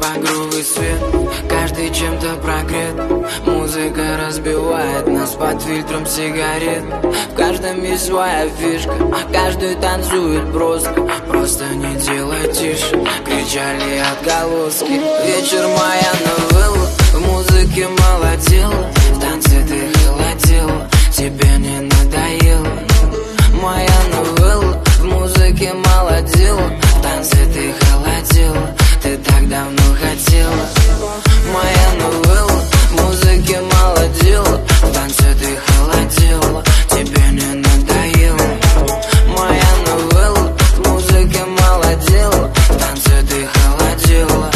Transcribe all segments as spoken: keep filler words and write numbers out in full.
багровый свет, каждый чем-то прогрет. Музыка разбивает нас под фильтром сигарет. В каждом есть своя фишка, каждый танцует броско. Просто не делай тише, кричали отголоски. Вечер моя новелла, в музыке молодела, в танце ты холодела, тебе не надоело. Моя новелла, в музыке молодела, в танце ты холодела, ты так давно хотела. Моя новелла, в музыке молодела, в танце ты холодела, тебе не надоело. Моя новелла, в музыке молодела, в танце ты холодела.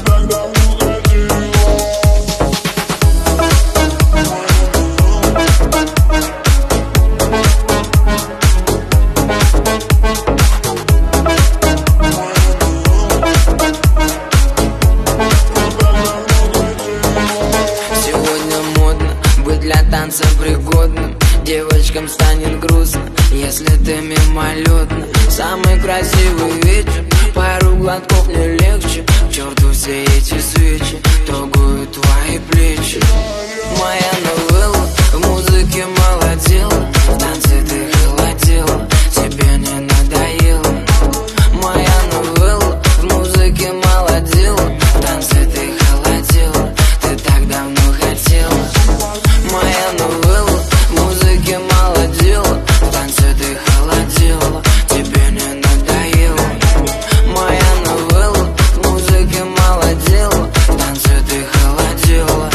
Для танца пригодным девочкам станет грустно, если ты мимолетно. Самый красивый вечер, пару глотков не легче. К черту все эти свечи, трогают твои плечи. Моя новелла, в музыке молодела, в танце ты холодела, тебе не надоело. Моя новелла, в музыке молодела, в танце ты холодела, ты так давно хотела. Моя новелла, в музыке молодела, в танце ты холодела, тебе не надоело. Моя новелла, в музыке молодела, в танце ты холодела.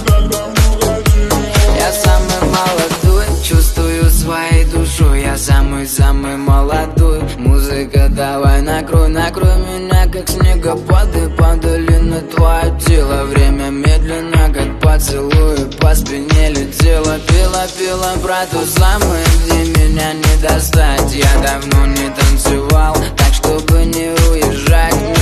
Я самый молодой, чувствую своей душой, я самый-самый молодой. Музыка, давай накрой, накрой меня, как снегопады падали на твое тело. Время медленно, как поцелуй, по спине летела. Пела, пела про то самое, где меня не достать. Я давно не танцевал, так чтобы не уезжать.